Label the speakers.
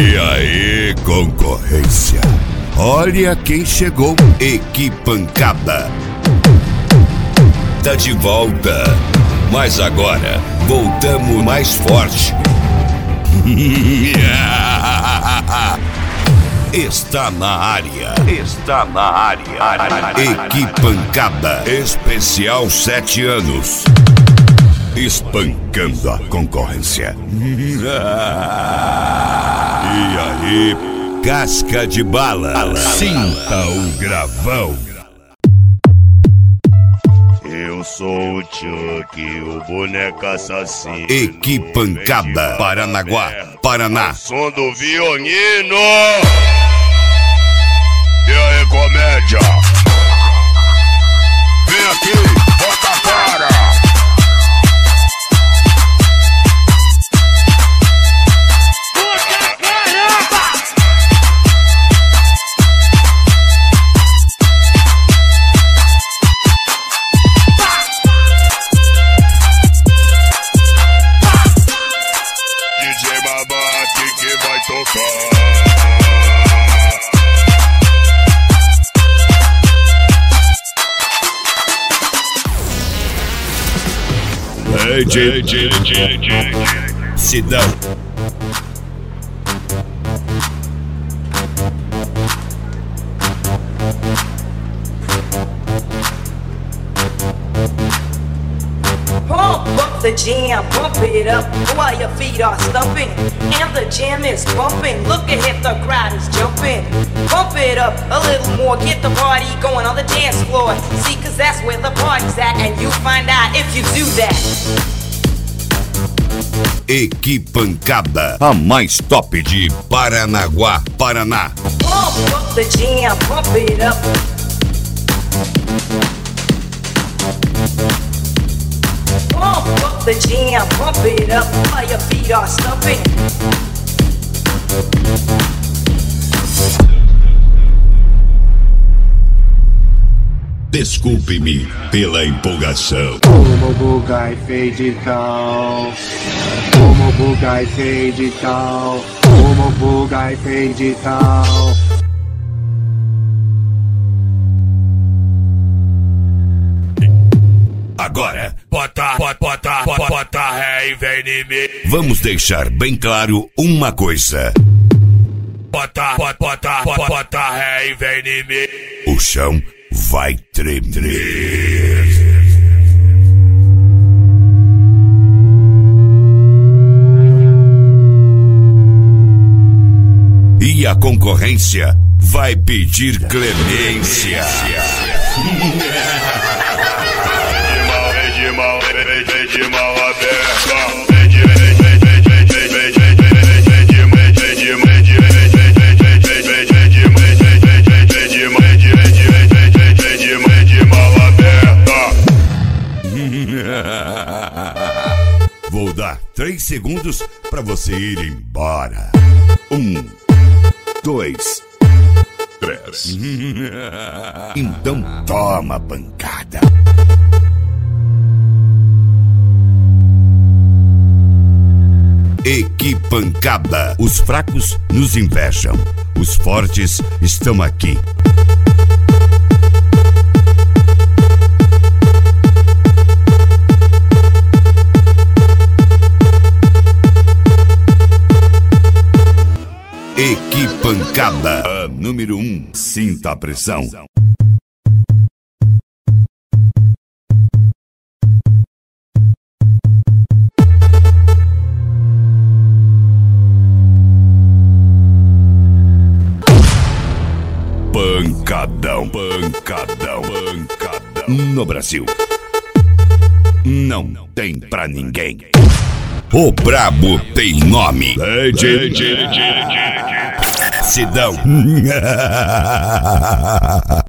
Speaker 1: E aí, concorrência? Olha quem chegou, Equipancada. Tá de volta, mas agora voltamos mais forte. Está na área. Equipancada especial 7 anos. Espancando a concorrência. E aí, casca de bala, sinta o gravão.
Speaker 2: Eu sou o Chuck, o boneco assassino.
Speaker 1: Equipancada, Paranaguá, Paraná.
Speaker 2: Som do violino. E aí, comédia? Vem aqui, bota a cara.
Speaker 1: Sidão.
Speaker 3: Pump up the jam, pump it up while your feet are stumping and the jam is bumping. Look ahead, the crowd is jumping. Pump it up a little more, get the party going on the dance floor. See, cause that's where the party's at, and you find out if you do that.
Speaker 1: Equipancada, a mais top de Paranaguá, Paraná.
Speaker 3: Pump up the jam, pump it up. Pump up the jam, pump it up while your feet are stumping.
Speaker 1: Desculpe-me pela empolgação.
Speaker 4: Como bugai fade down. Como bugai fade down. Como bugai fade down.
Speaker 1: Agora,
Speaker 2: Bota ré e vem em mim.
Speaker 1: vamos deixar bem claro uma coisa.
Speaker 2: Bota ré e vem em mim.
Speaker 1: O chão vai tremer. E a concorrência vai pedir clemência.
Speaker 2: De mal aberta.
Speaker 1: Vou dar 3 segundos pra você ir embora. 1, 2, 3. Então toma pancada. Equipancada. Os fracos nos invejam. Os fortes estão aqui. Equipancada. A número 1. Sinta a pressão. Pancadão. No Brasil não tem pra ninguém. O brabo tem nome. Sidão.